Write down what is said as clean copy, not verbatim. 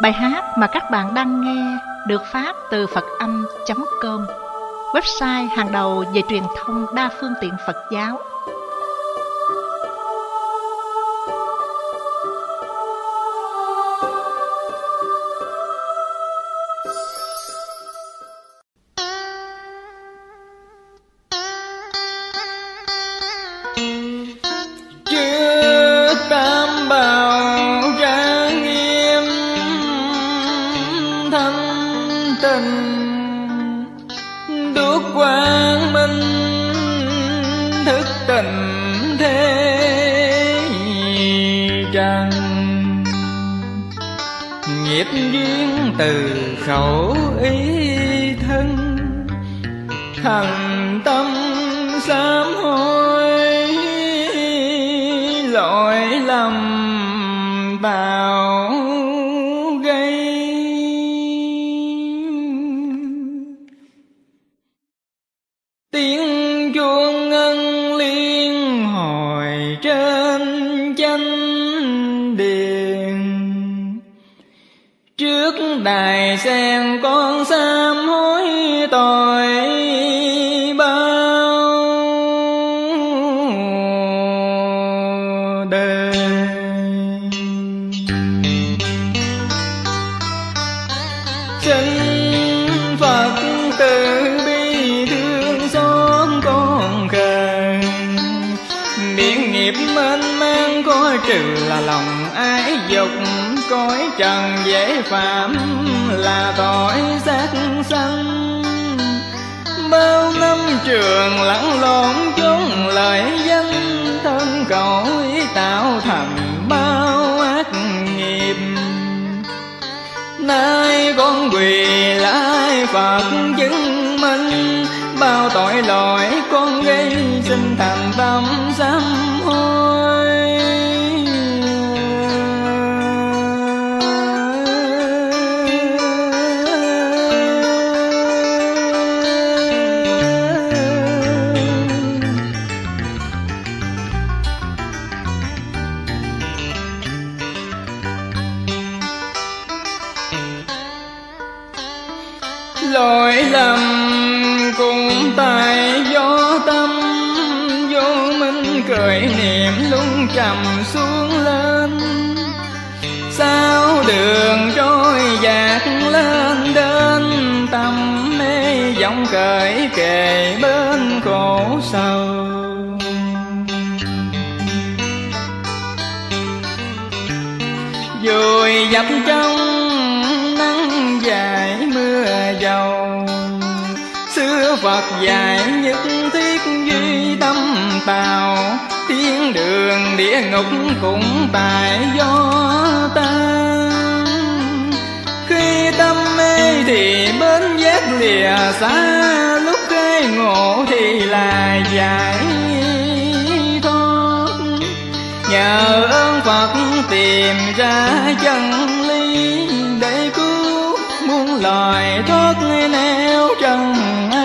Bài hát mà các bạn đang nghe được phát từ Phật-âm.com, website hàng đầu về truyền thông đa phương tiện Phật giáo. Trước tam bảo trang nghiêm thanh tịnh, đuốc quang minh thức tình thế trần. Nghiệp duyên từ khẩu ý thân, thần tâm sám hối, lỗi lầm tạo gây. Tiếng chuông ngân liên hồi trên chánh điện, trước đài sen con sám hối tội bao đời. Xin Phật từ bi thương xót con khờ, miễn nghiệp mênh mang coi trừ là lòng ái dục. Cõi trần dễ phạm là tội sát sanh, bao năm trường lẫn lộn chốn lời danh. Thân cõi tạo thành bao ác nghiệp, nay con quỳ lại Phật chứng minh. Bao tội lỗi con gây xin thành tâm sám hối. Lỗi lầm cũng tại do tâm vô minh, cười niệm luôn trầm xuống lên. Sao đường trôi dạt lên đến tâm mê vọng cởi kề bên khổ sầu. Vùi dập trong nắng dài mưa dầu, xưa Phật dạy nhất thiết duy tâm tào. Thiên đường địa ngục cũng tại do ta, khi tâm mê thì bến giác lìa xa. Lúc khai ngộ thì là giải thoát, nhờ ơn Phật tìm ra chân lý, để cứu muôn loài thoát nẻo trần